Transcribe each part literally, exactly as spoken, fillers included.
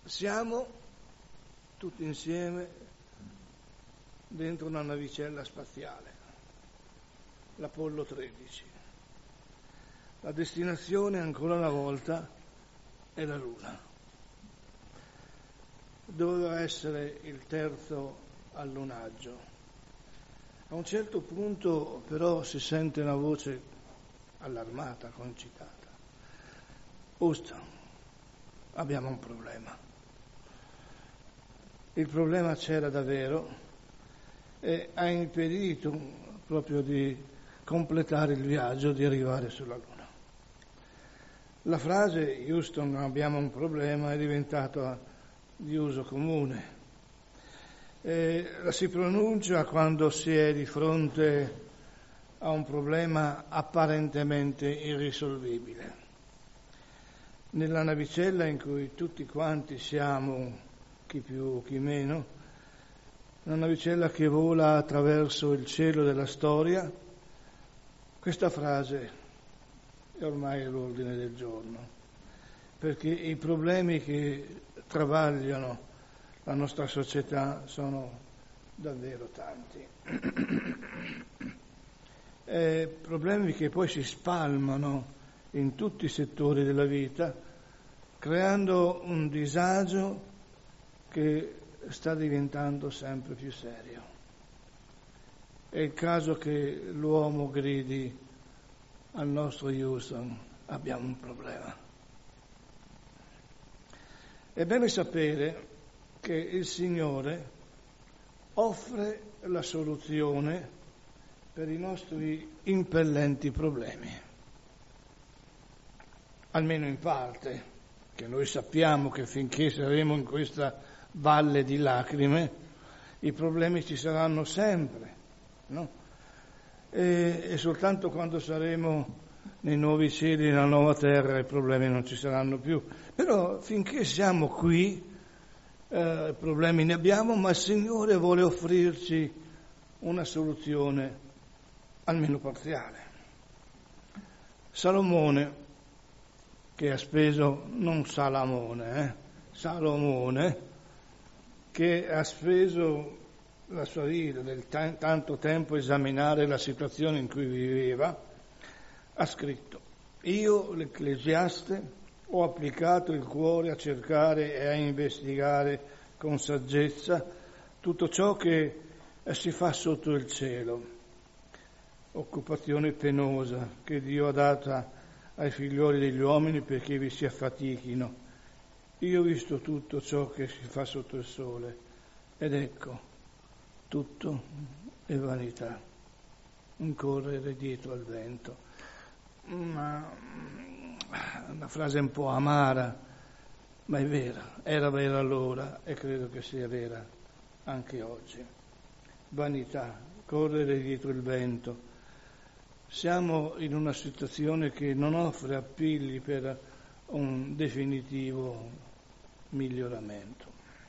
Siamo tutti insieme dentro una navicella spaziale, l'Apollo tredici. La destinazione, ancora una volta, è la Luna. Doveva essere il terzo allunaggio. A un certo punto, però, si sente una voce allarmata, concitata. Houston, abbiamo un problema. Il problema c'era davvero e ha impedito proprio di completare il viaggio, di arrivare sulla Luna. La frase Houston, abbiamo un problema, è diventata di uso comune. E la si pronuncia quando si è di fronte a un problema apparentemente irrisolvibile. Nella navicella in cui tutti quanti siamo, chi più, chi meno, una navicella che vola attraverso il cielo della storia, questa frase è ormai l'ordine del giorno, perché i problemi che travagliano la nostra società sono davvero tanti. eh, problemi che poi si spalmano in tutti i settori della vita, creando un disagio che sta diventando sempre più serio. È il caso che l'uomo gridi al nostro Houston, abbiamo un problema. È bene sapere che il Signore offre la soluzione per i nostri impellenti problemi, almeno in parte, che noi sappiamo che finché saremo in questa valle di lacrime, i problemi ci saranno sempre, no? E, e soltanto quando saremo nei nuovi cieli, nella nuova terra, i problemi non ci saranno più. Però finché siamo qui, eh, problemi ne abbiamo, ma il Signore vuole offrirci una soluzione almeno parziale. Salomone, che ha speso, non Salamone, eh, Salomone, che ha speso la sua vita, del t- tanto tempo a esaminare la situazione in cui viveva, ha scritto: io, l'ecclesiaste, ho applicato il cuore a cercare e a investigare con saggezza tutto ciò che si fa sotto il cielo, occupazione penosa che Dio ha data ai figlioli degli uomini perché vi si affatichino. Io ho visto tutto ciò che si fa sotto il sole ed ecco, tutto è vanità, un correre dietro al vento. Ma una frase un po' amara, ma è vera, era vera allora e credo che sia vera anche oggi. Vanità, correre dietro il vento. Siamo in una situazione che non offre appigli per un definitivo miglioramento.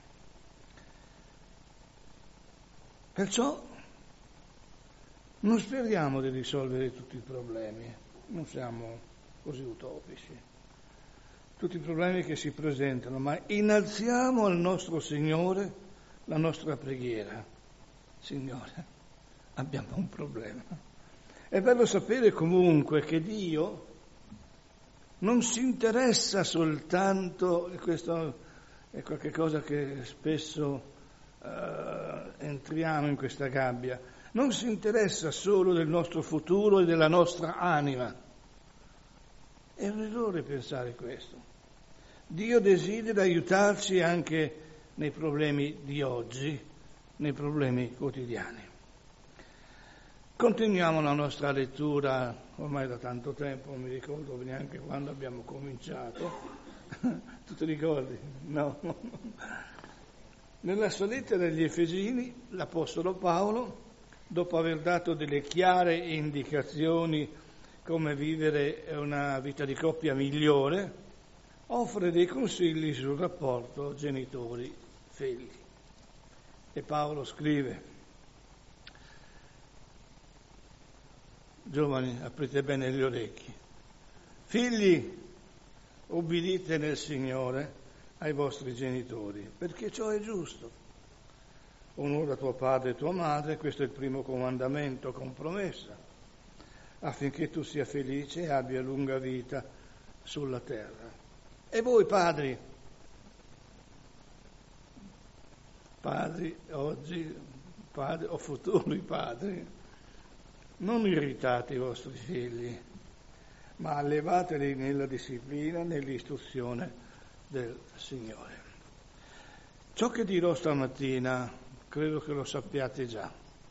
Perciò non speriamo di risolvere tutti i problemi, non siamo così utopici, tutti i problemi che si presentano, ma innalziamo al nostro Signore la nostra preghiera. Signore, abbiamo un problema. È bello sapere comunque che Dio non si interessa soltanto, e questo è qualche cosa che spesso uh, entriamo in questa gabbia, non si interessa solo del nostro futuro e della nostra anima. È un errore pensare questo. Dio desidera aiutarci anche nei problemi di oggi, nei problemi quotidiani. Continuiamo la nostra lettura ormai da tanto tempo, non mi ricordo neanche quando abbiamo cominciato. Tu ti ricordi? No. Nella sua lettera agli Efesini, l'Apostolo Paolo, dopo aver dato delle chiare indicazioni come vivere una vita di coppia migliore, offre dei consigli sul rapporto genitori-figli. E Paolo scrive: giovani, aprite bene gli orecchi. Figli, obbedite nel Signore ai vostri genitori, perché ciò è giusto. Onora tuo padre e tua madre, questo è il primo comandamento con promessa, affinché tu sia felice e abbia lunga vita sulla terra. E voi padri, padri oggi, padri o futuri padri, non irritate i vostri figli, ma allevateli nella disciplina, nell'istruzione del Signore. Ciò che dirò stamattina credo che lo sappiate già,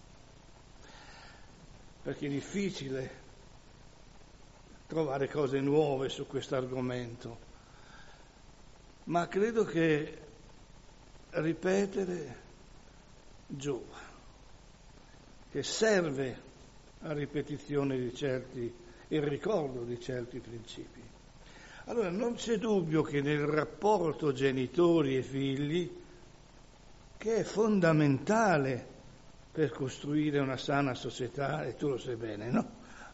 perché è difficile trovare cose nuove su questo argomento, ma credo che ripetere giova, che serve a ripetizione di certi, il ricordo di certi principi. Allora non c'è dubbio che nel rapporto genitori e figli, che è fondamentale per costruire una sana società, e tu lo sai bene, no?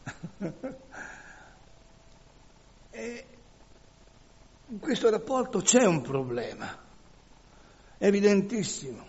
E in questo rapporto c'è un problema, evidentissimo.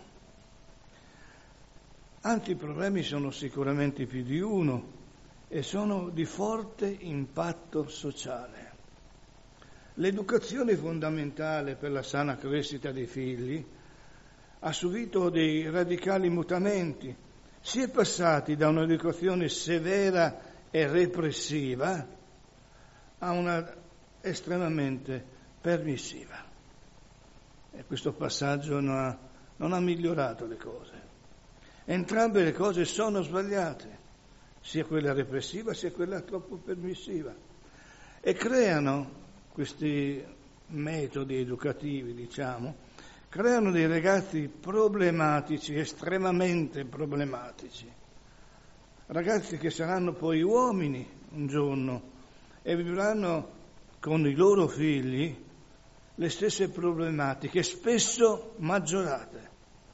Anzi, i problemi sono sicuramente più di uno e sono di forte impatto sociale. L'educazione fondamentale per la sana crescita dei figli ha subito dei radicali mutamenti. Si è passati da un'educazione severa e repressiva a una estremamente permissiva. E questo passaggio non ha, non ha migliorato le cose. Entrambe le cose sono sbagliate, sia quella repressiva sia quella troppo permissiva, e creano questi metodi educativi, diciamo, creano dei ragazzi problematici, estremamente problematici, ragazzi che saranno poi uomini un giorno e vivranno con i loro figli le stesse problematiche, spesso maggiorate,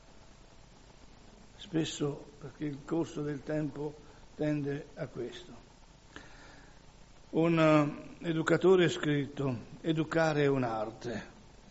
spesso perché il corso del tempo tende a questo. Un educatore ha scritto: educare è un'arte,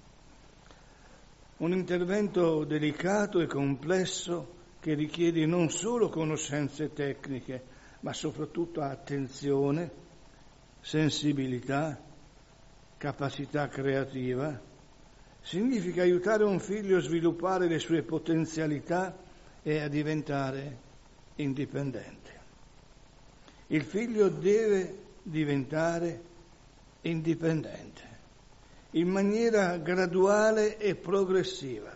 un intervento delicato e complesso che richiede non solo conoscenze tecniche, ma soprattutto attenzione, sensibilità, capacità creativa. Significa aiutare un figlio a sviluppare le sue potenzialità e a diventare indipendente. Il figlio deve diventare indipendente in maniera graduale e progressiva.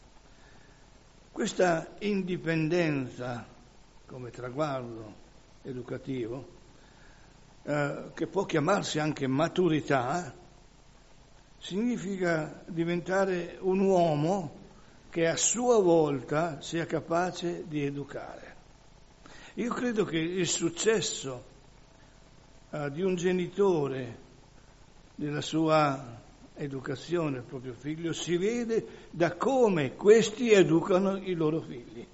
Questa indipendenza come traguardo educativo, eh, che può chiamarsi anche maturità, significa diventare un uomo che a sua volta sia capace di educare. Io credo che il successo uh, di un genitore nella sua educazione del proprio figlio si vede da come questi educano i loro figli.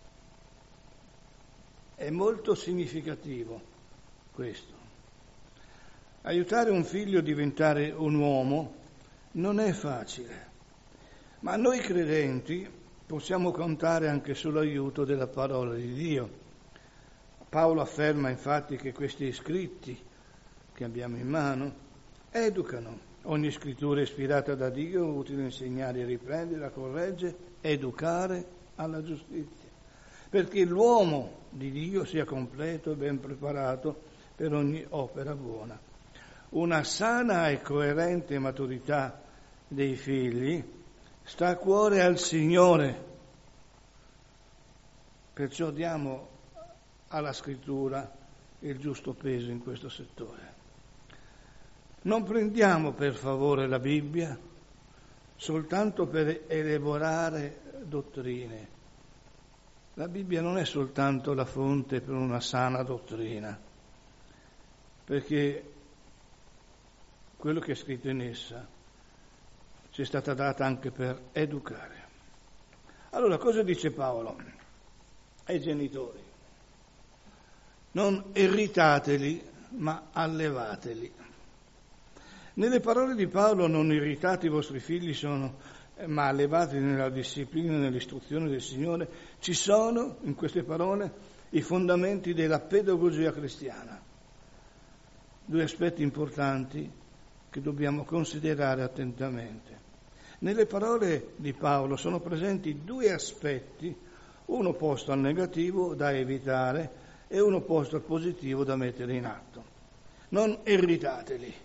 È molto significativo questo. Aiutare un figlio a diventare un uomo non è facile, ma noi credenti possiamo contare anche sull'aiuto della parola di Dio. Paolo afferma infatti che questi scritti che abbiamo in mano educano. Ogni scrittura è ispirata da Dio, utile a insegnare, a riprendere, a correggere, educare alla giustizia, perché l'uomo di Dio sia completo e ben preparato per ogni opera buona. Una sana e coerente maturità dei figli sta a cuore al Signore, perciò diamo alla scrittura il giusto peso in questo settore. Non prendiamo per favore la Bibbia soltanto per elaborare dottrine. La Bibbia non è soltanto la fonte per una sana dottrina, perché quello che è scritto in essa ci è stata data anche per educare. Allora, cosa dice Paolo ai genitori? Non irritateli, ma allevateli. Nelle parole di Paolo: non irritate i vostri figli, sono, ma allevati nella disciplina e nell'istruzione del Signore, ci sono in queste parole i fondamenti della pedagogia cristiana. Due aspetti importanti che dobbiamo considerare attentamente. Nelle parole di Paolo sono presenti due aspetti, uno opposto al negativo da evitare e uno opposto al positivo da mettere in atto. Non irritateli.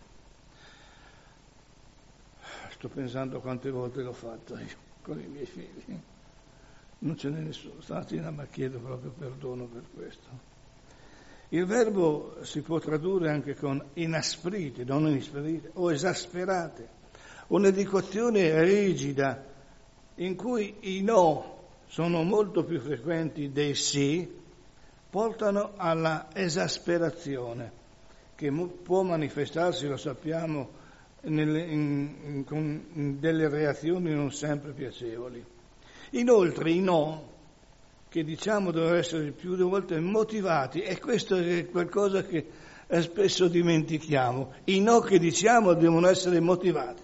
Sto pensando quante volte l'ho fatto io con i miei figli. Non ce n'è nessuno, stamattina ma chiedo proprio perdono per questo. Il verbo si può tradurre anche con inasprite, non inasprite, o esasperate. Un'educazione rigida in cui i no sono molto più frequenti dei sì, portano alla esasperazione, che può manifestarsi, lo sappiamo, nelle, in, in, con in delle reazioni non sempre piacevoli. Inoltre i no, che diciamo devono essere più volte motivati, e questo è qualcosa che spesso dimentichiamo, i no che diciamo devono essere motivati.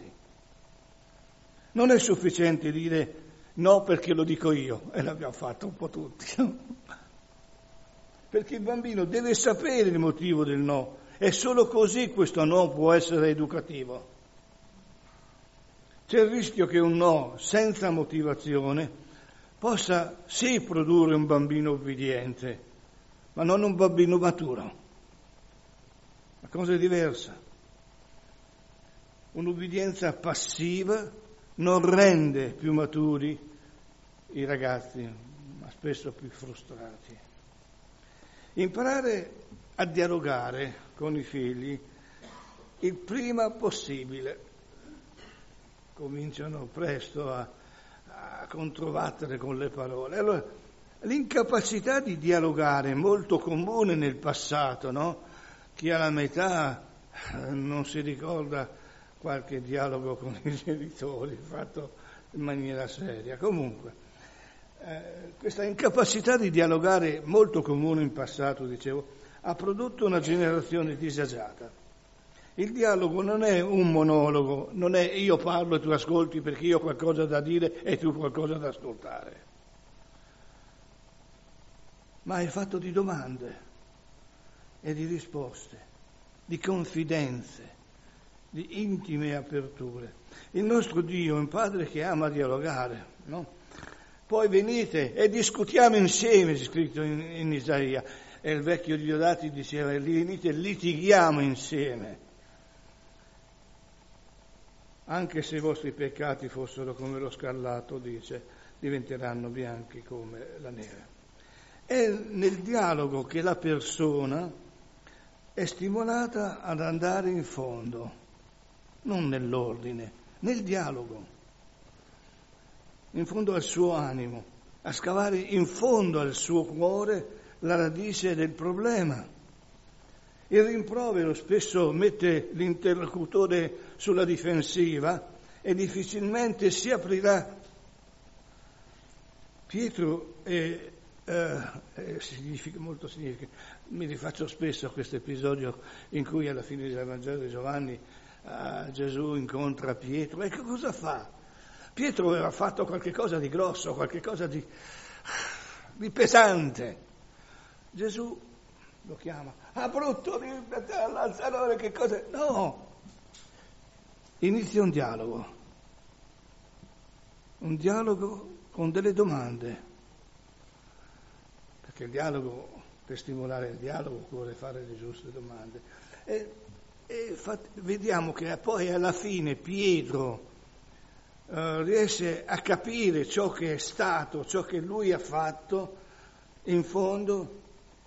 Non è sufficiente dire no perché lo dico io, e l'abbiamo fatto un po' tutti, no? Perché il bambino deve sapere il motivo del no, e solo così questo no può essere educativo. C'è il rischio che un no senza motivazione possa sì produrre un bambino obbediente, ma non un bambino maturo. La cosa è diversa. Un'obbedienza passiva non rende più maturi i ragazzi, ma spesso più frustrati. Imparare a dialogare con i figli il prima possibile. Cominciano presto a, a controbattere con le parole. Allora, l'incapacità di dialogare è molto comune nel passato, no? Chi ha la metà non si ricorda qualche dialogo con i genitori fatto in maniera seria. Comunque, eh, questa incapacità di dialogare molto comune in passato, dicevo, ha prodotto una generazione disagiata. Il dialogo non è un monologo, non è io parlo e tu ascolti perché io ho qualcosa da dire e tu qualcosa da ascoltare, ma è fatto di domande e di risposte, di confidenze, di intime aperture. Il nostro Dio è un Padre che ama dialogare, no? Poi venite e discutiamo insieme, è scritto in, in Isaia, e il vecchio Diodati diceva: venite e litighiamo insieme. Anche se i vostri peccati fossero come lo scarlatto, dice, diventeranno bianchi come la neve. È nel dialogo che la persona è stimolata ad andare in fondo, non nell'ordine, nel dialogo, in fondo al suo animo, a scavare in fondo al suo cuore la radice del problema. Il rimprovero spesso mette l'interlocutore sulla difensiva e difficilmente si aprirà. Pietro è, eh, è significa, molto significa, mi rifaccio spesso a questo episodio in cui alla fine del Vangelo di Giovanni eh, Gesù incontra Pietro. E che cosa fa? Pietro aveva fatto qualche cosa di grosso, qualche cosa di, di pesante. Gesù lo chiama: ah, brutto, Lazzaro, che cosa? No! Inizia un dialogo, un dialogo con delle domande, perché il dialogo, per stimolare il dialogo, occorre fare le giuste domande. E, e fat, vediamo che poi alla fine Pietro eh, riesce a capire ciò che è stato, ciò che lui ha fatto, in fondo,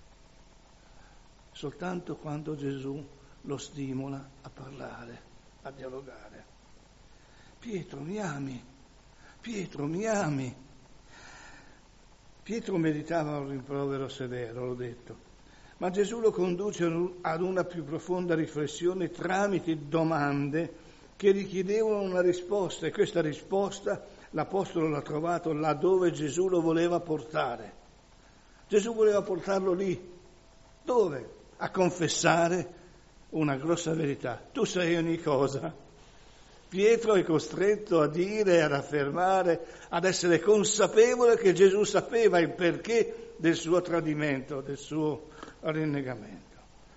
soltanto quando Gesù lo stimola a parlare, a dialogare. Pietro, mi ami? Pietro, mi ami? Pietro meritava un rimprovero severo, l'ho detto, ma Gesù lo conduce ad una più profonda riflessione tramite domande che richiedevano una risposta, e questa risposta l'Apostolo l'ha trovato laddove Gesù lo voleva portare. Gesù voleva portarlo lì. Dove? A confessare una grossa verità. Tu sai ogni cosa. Pietro è costretto a dire, ad affermare, ad essere consapevole che Gesù sapeva il perché del suo tradimento, del suo rinnegamento.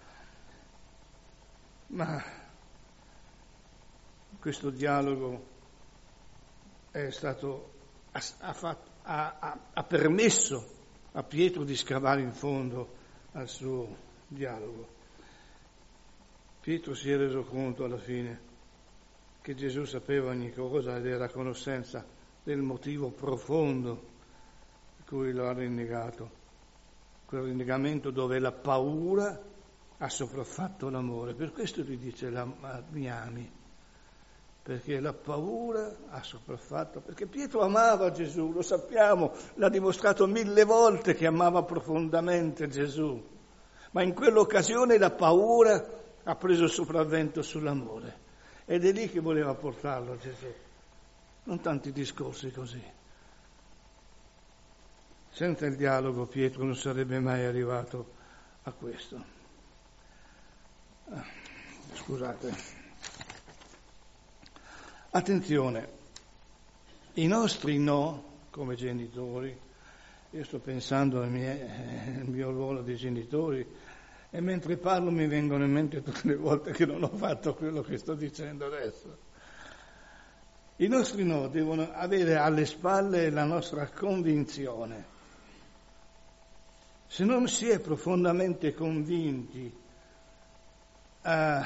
Ma questo dialogo è stato, ha, ha, fatto, ha, ha permesso a Pietro di scavare in fondo al suo dialogo. Pietro si è reso conto alla fine che Gesù sapeva ogni cosa ed era a conoscenza del motivo profondo per cui lo ha rinnegato, quel rinnegamento dove la paura ha sopraffatto l'amore. Per questo gli dice la, mi ami, perché la paura ha sopraffatto, perché Pietro amava Gesù, lo sappiamo, l'ha dimostrato mille volte che amava profondamente Gesù, ma in quell'occasione la paura ha preso il sopravvento sull'amore. Ed è lì che voleva portarlo Gesù, non tanti discorsi così. Senza il dialogo Pietro non sarebbe mai arrivato a questo. Ah, scusate. Attenzione, i nostri no, come genitori, io sto pensando al mio, al mio ruolo di genitori, e mentre parlo mi vengono in mente tutte le volte che non ho fatto quello che sto dicendo adesso. I nostri no devono avere alle spalle la nostra convinzione. Se non si è profondamente convinti, eh,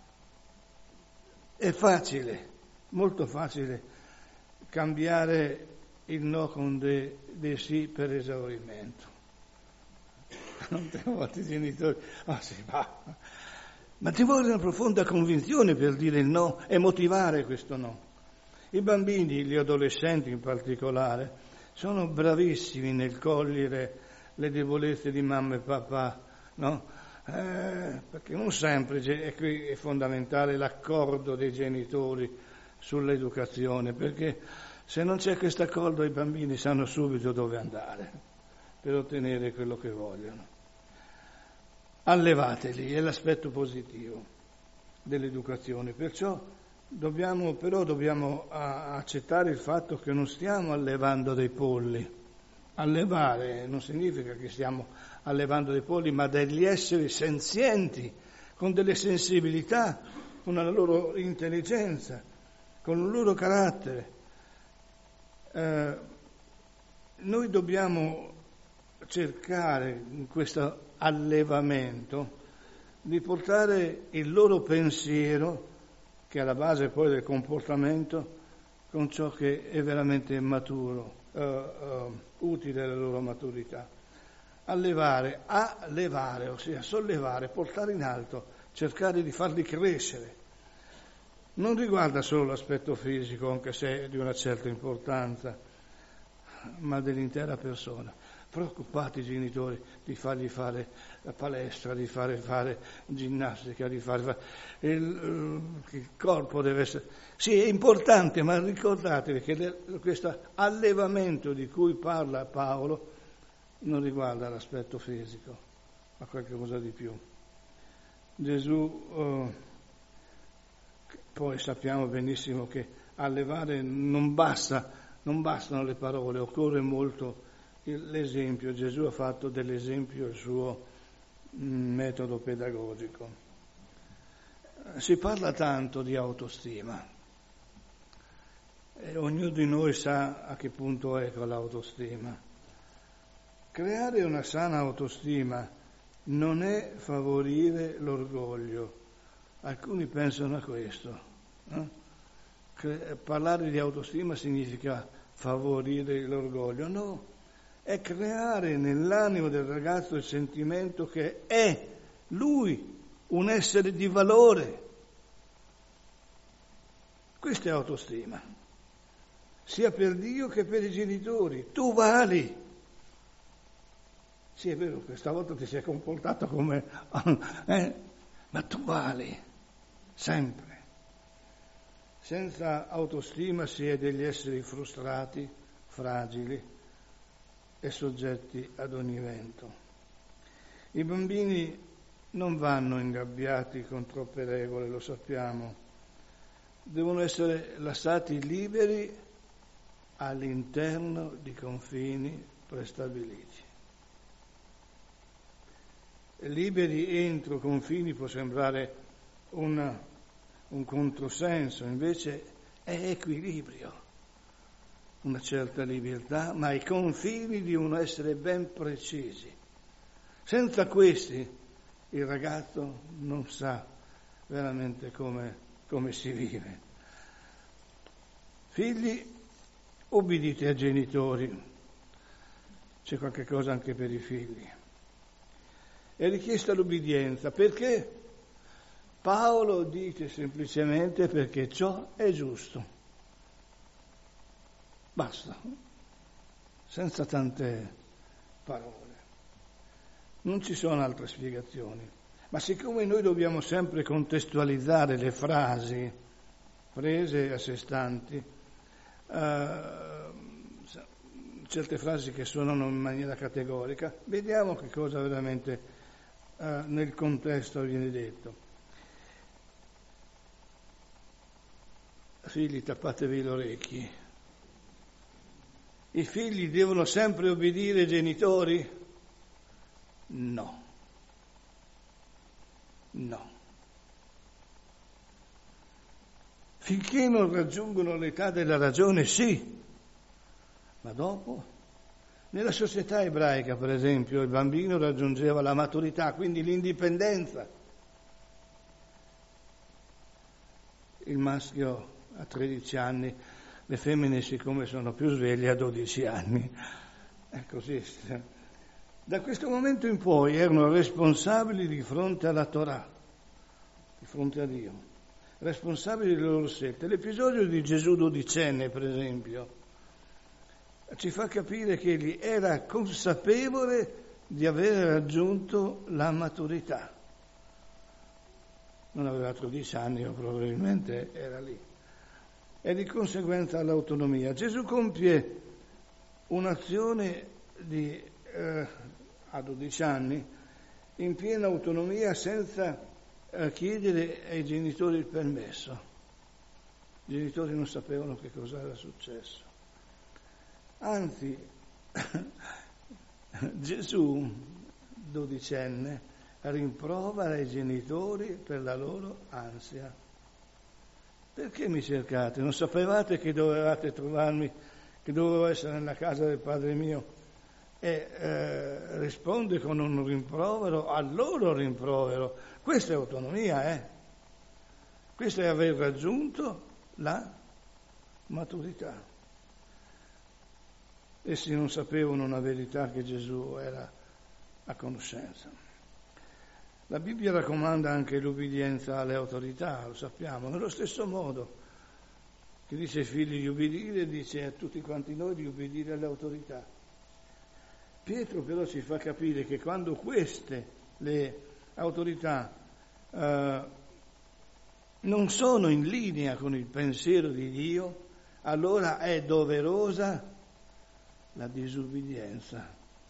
è facile, molto facile, cambiare il no con dei, dei sì per esaurimento. Tante volte i genitori, ah sì, va. Ma ci vuole una profonda convinzione per dire il no e motivare questo no. I bambini, gli adolescenti in particolare, sono bravissimi nel cogliere le debolezze di mamma e papà, no? Eh, perché non sempre, e qui è fondamentale l'accordo dei genitori sull'educazione, perché se non c'è questo accordo i bambini sanno subito dove andare per ottenere quello che vogliono. Allevateli, è l'aspetto positivo dell'educazione, perciò dobbiamo, però dobbiamo accettare il fatto che non stiamo allevando dei polli. Allevare non significa che stiamo allevando dei polli, ma degli esseri senzienti, con delle sensibilità, con la loro intelligenza, con il loro carattere. Eh, noi dobbiamo cercare in questo allevamento di portare il loro pensiero, che è alla base poi del comportamento, con ciò che è veramente maturo, uh, uh, utile alla loro maturità. Allevare, allevare, ossia sollevare, portare in alto, cercare di farli crescere. Non riguarda solo l'aspetto fisico, anche se è di una certa importanza, ma dell'intera persona. Preoccupati i genitori di fargli fare la palestra, di fare fare ginnastica, di fare, fare il, il corpo deve essere, sì, è importante, ma ricordatevi che le, questo allevamento di cui parla Paolo non riguarda l'aspetto fisico, ma qualcosa di più. Gesù eh, poi sappiamo benissimo che allevare non basta, non bastano le parole, occorre molto l'esempio. Gesù ha fatto dell'esempio il suo metodo pedagogico. Si parla tanto di autostima e ognuno di noi sa a che punto è con l'autostima. Creare una sana autostima non è favorire l'orgoglio. Alcuni pensano a questo. Eh? Parlare di autostima significa favorire l'orgoglio. No, è creare nell'animo del ragazzo il sentimento che è lui un essere di valore. Questa è autostima, sia per Dio che per i genitori. Tu vali. Sì, è vero, questa volta ti sei comportato come... Eh? Ma tu vali, sempre. Senza autostima si è degli esseri frustrati, fragili e soggetti ad ogni vento. I bambini non vanno ingabbiati con troppe regole, lo sappiamo. Devono essere lasciati liberi all'interno di confini prestabiliti. Liberi entro confini può sembrare una, un controsenso, invece è equilibrio, una certa libertà, ma i confini devono essere ben precisi. Senza questi il ragazzo non sa veramente come, come si vive. Figli, obbedite ai genitori. C'è qualche cosa anche per i figli. È richiesta l'obbedienza. Perché? Paolo dice semplicemente perché ciò è giusto. Basta, senza tante parole. Non ci sono altre spiegazioni. Ma siccome noi dobbiamo sempre contestualizzare le frasi prese a sé stanti, eh, certe frasi che suonano in maniera categorica, vediamo che cosa veramente eh, nel contesto viene detto. Figli, tappatevi gli orecchi. I figli devono sempre obbedire ai genitori? No. No. Finché non raggiungono l'età della ragione, sì. Ma dopo? Nella società ebraica, per esempio, il bambino raggiungeva la maturità, quindi l'indipendenza. Il maschio a tredici anni, le femmine siccome sono più sveglie a dodici anni. È così. Da questo momento in poi erano responsabili di fronte alla Torah, di fronte a Dio, responsabili delle loro scelte. L'episodio di Gesù dodicenne, per esempio, ci fa capire che egli era consapevole di aver raggiunto la maturità. Non aveva tredici anni, o probabilmente era lì. E di conseguenza l'autonomia. Gesù compie un'azione di, eh, a dodici anni in piena autonomia senza eh, chiedere ai genitori il permesso. I genitori non sapevano che cosa era successo. Anzi, Gesù, dodicenne, rimprovera i genitori per la loro ansia. Perché mi cercate? Non sapevate che dovevate trovarmi, che dovevo essere nella casa del Padre mio? E eh, risponde con un rimprovero al loro rimprovero. Questa è autonomia, eh? Questo è aver raggiunto la maturità. Essi non sapevano una verità che Gesù era a conoscenza. La Bibbia raccomanda anche l'obbedienza alle autorità, lo sappiamo, nello stesso modo che dice ai figli di obbedire, dice a tutti quanti noi di obbedire alle autorità. Pietro però ci fa capire che quando queste, le autorità, eh, non sono in linea con il pensiero di Dio, allora è doverosa la disubbidienza.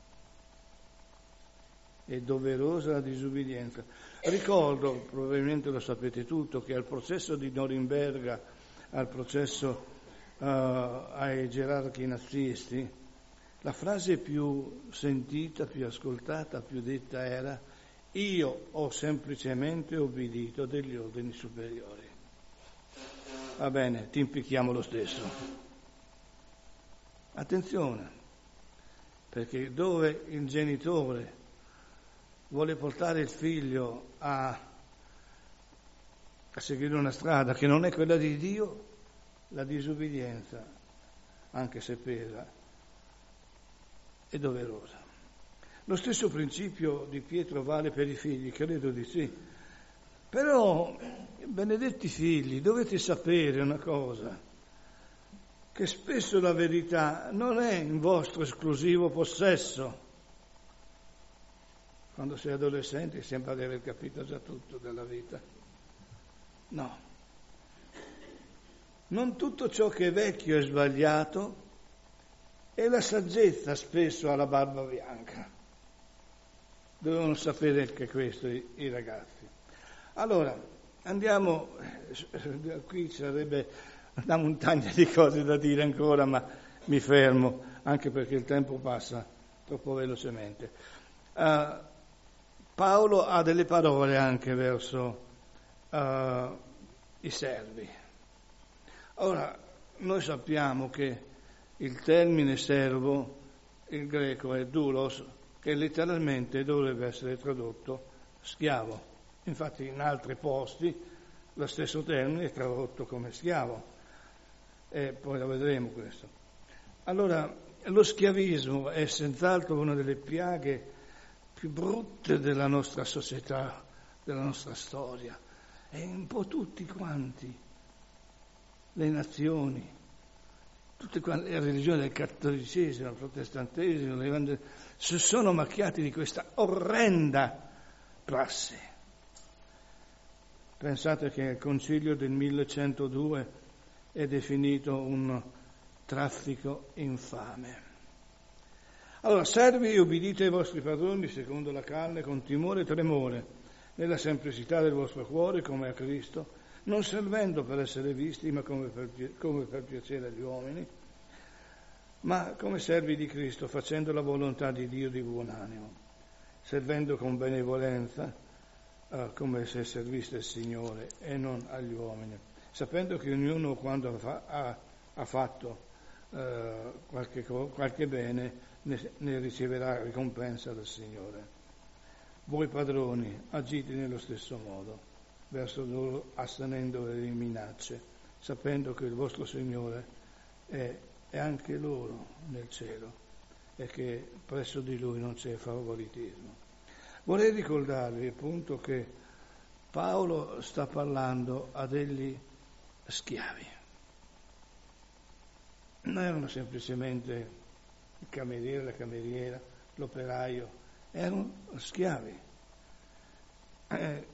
È doverosa la disubbidienza. Ricordo, probabilmente lo sapete tutto, che al processo di Norimberga, al processo uh, ai gerarchi nazisti, la frase più sentita, più ascoltata, più detta era: io ho semplicemente obbedito degli ordini superiori. Va bene, ti impicchiamo lo stesso. Attenzione, perché dove il genitore vuole portare il figlio a, a seguire una strada che non è quella di Dio, la disubbidienza, anche se pesa, è doverosa. Lo stesso principio di Pietro vale per i figli, credo di sì. Però, benedetti figli, dovete sapere una cosa, che spesso la verità non è in vostro esclusivo possesso. Quando sei adolescente sembra di aver capito già tutto della vita. No. Non tutto ciò che è vecchio è sbagliato e la saggezza spesso ha la barba bianca. dovevano sapere anche questo i, i ragazzi. Allora, andiamo, qui ci sarebbe una montagna di cose da dire ancora, ma mi fermo, anche perché il tempo passa troppo velocemente. Uh, Paolo ha delle parole anche verso uh, i servi. Ora, noi sappiamo che il termine servo, il greco è doulos, che letteralmente dovrebbe essere tradotto schiavo. Infatti in altri posti lo stesso termine è tradotto come schiavo, e poi lo vedremo questo. Allora, lo schiavismo è senz'altro una delle piaghe più brutte della nostra società, della nostra storia, e un po' tutti quanti, le nazioni, tutte le religioni del cattolicesimo, del protestantesimo, si sono macchiati di questa orrenda prassi. Pensate che il concilio del millecentodue è definito un traffico infame. Allora, servi e ubbidite ai vostri padroni secondo la carne con timore e tremore, nella semplicità del vostro cuore come a Cristo, non servendo per essere visti, ma come per, come per piacere agli uomini, ma come servi di Cristo, facendo la volontà di Dio di buon animo, servendo con benevolenza, eh, come se serviste il Signore e non agli uomini, sapendo che ognuno quando fa, ha, ha fatto eh, qualche, qualche bene ne, ne riceverà ricompensa dal Signore. Voi padroni agite nello stesso modo verso loro, astenendo le minacce, sapendo che il vostro Signore è, è anche loro nel cielo e che presso di Lui non c'è favoritismo. Vorrei ricordarvi appunto che Paolo sta parlando a degli schiavi. Non erano semplicemente il cameriere, la cameriera, l'operaio, erano schiavi. Eh,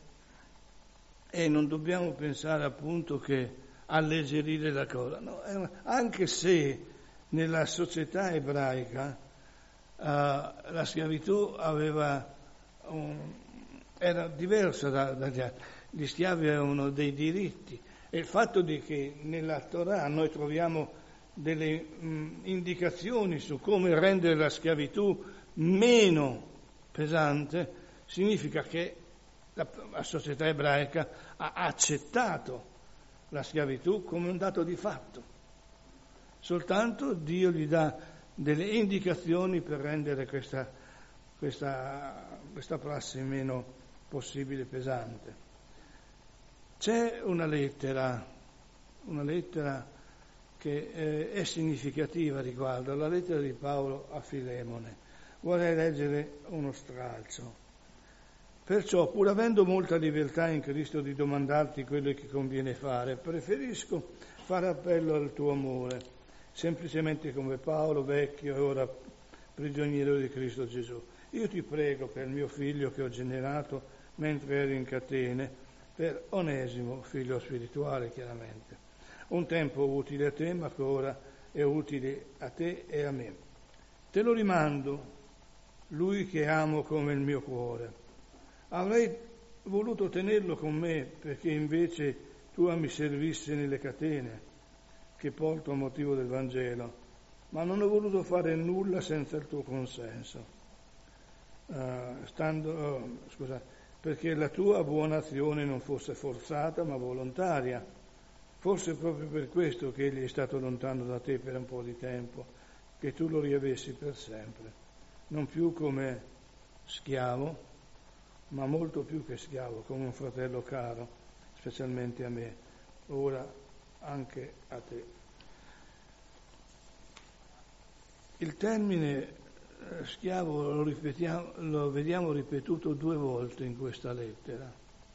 e non dobbiamo pensare appunto che alleggerire la cosa, no, erano, anche se nella società ebraica uh, la schiavitù aveva un, era diversa da, dagli altri. Gli schiavi avevano dei diritti e il fatto di che nella Torah noi troviamo delle mh, indicazioni su come rendere la schiavitù meno pesante significa che la, la società ebraica ha accettato la schiavitù come un dato di fatto. Soltanto Dio gli dà delle indicazioni per rendere questa, questa, questa prassi meno possibile pesante. C'è una lettera, una lettera che eh, è significativa riguardo alla lettera di Paolo a Filemone. Vorrei leggere uno stralcio. Perciò, pur avendo molta libertà in Cristo di domandarti quello che conviene fare, preferisco fare appello al tuo amore, semplicemente come Paolo, vecchio e ora prigioniero di Cristo Gesù. Io ti prego per mio figlio che ho generato mentre ero in catene, per Onesimo, figlio spirituale chiaramente, un tempo utile a te, ma che ora è utile a te e a me. Te lo rimando, lui che amo come il mio cuore. Avrei voluto tenerlo con me perché invece tu mi servissi nelle catene che porto a motivo del Vangelo, ma non ho voluto fare nulla senza il tuo consenso, uh, stando, oh, scusa, perché la tua buona azione non fosse forzata ma volontaria. Forse proprio per questo che egli è stato lontano da te per un po' di tempo, che tu lo riavessi per sempre, non più come schiavo, ma molto più che schiavo, come un fratello caro, specialmente a me, ora anche a te. Il termine eh, schiavo lo, ripetiamo, lo vediamo ripetuto due volte in questa lettera.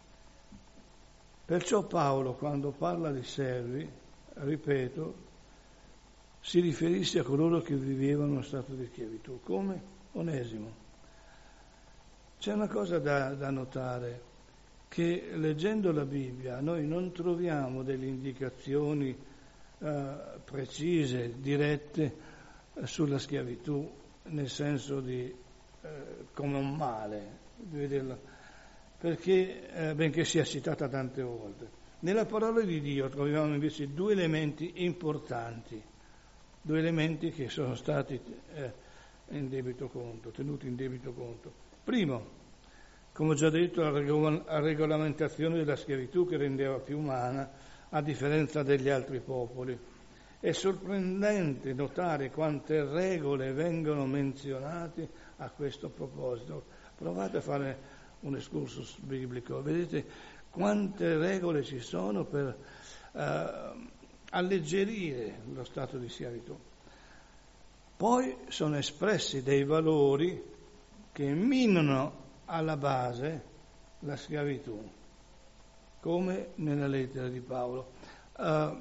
Perciò Paolo, quando parla di servi, ripeto, si riferisce a coloro che vivevano in uno stato di schiavitù, come Onesimo. C'è una cosa da, da notare, che leggendo la Bibbia noi non troviamo delle indicazioni eh, precise, dirette eh, sulla schiavitù, nel senso di eh, come un male, di vederla, perché, eh, benché sia citata tante volte. Nella parola di Dio troviamo invece due elementi importanti, due elementi che sono stati eh, in debito conto, tenuti in debito conto. Primo, come ho già detto, la regolamentazione della schiavitù che rendeva più umana a differenza degli altri popoli. È sorprendente notare quante regole vengono menzionate a questo proposito. Provate a fare un excursus biblico, vedete quante regole ci sono per eh, alleggerire lo stato di schiavitù. Poi sono espressi dei valori che minano alla base la schiavitù, come nella lettera di Paolo. Uh,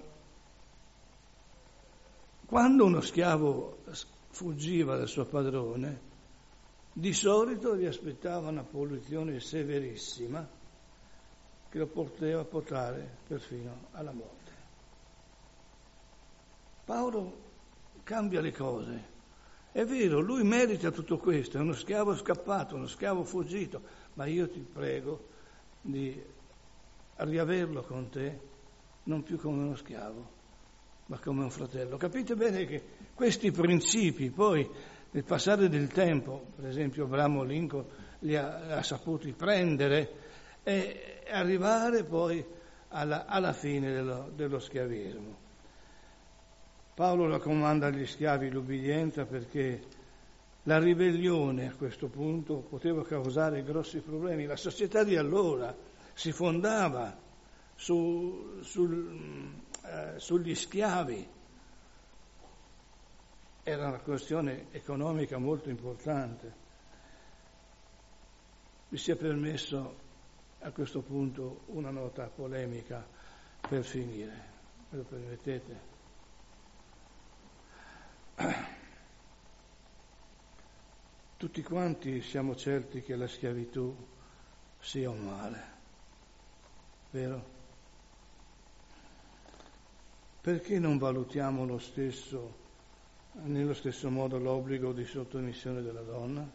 quando uno schiavo fuggiva dal suo padrone, di solito gli aspettava una punizione severissima che lo poteva portare perfino alla morte. Paolo cambia le cose. È vero, lui merita tutto questo, è uno schiavo scappato, uno schiavo fuggito, ma io ti prego di riaverlo con te, non più come uno schiavo, ma come un fratello. Capite bene che questi principi poi, nel passare del tempo, per esempio Abramo Lincoln li ha, ha saputi prendere e arrivare poi alla, alla fine dello, dello schiavismo. Paolo raccomanda agli schiavi l'ubbidienza perché la ribellione a questo punto poteva causare grossi problemi. La società di allora si fondava su, sul, eh, sugli schiavi. Era una questione economica molto importante. Mi sia permesso a questo punto una nota polemica per finire, me lo permettete? Tutti quanti siamo certi che la schiavitù sia un male, vero? Perché non valutiamo lo stesso, nello stesso modo l'obbligo di sottomissione della donna?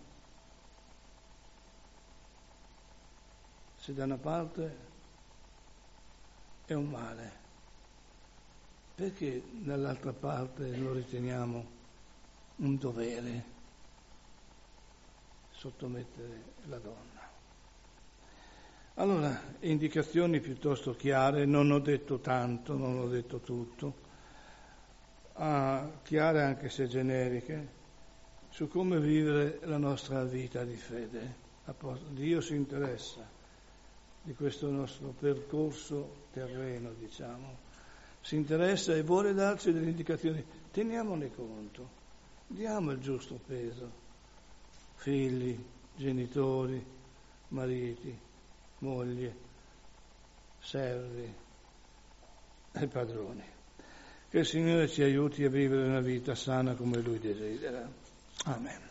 Se da una parte è un male, perché dall'altra parte lo riteniamo un dovere sottomettere la donna? Allora, indicazioni piuttosto chiare, non ho detto tanto, non ho detto tutto, ah, chiare anche se generiche, su come vivere la nostra vita di fede. Dio si interessa di questo nostro percorso terreno, diciamo, si interessa e vuole darci delle indicazioni. Teniamone conto, diamo il giusto peso. Figli, genitori, mariti, moglie, servi e padroni. Che il Signore ci aiuti a vivere una vita sana come Lui desidera. Amen.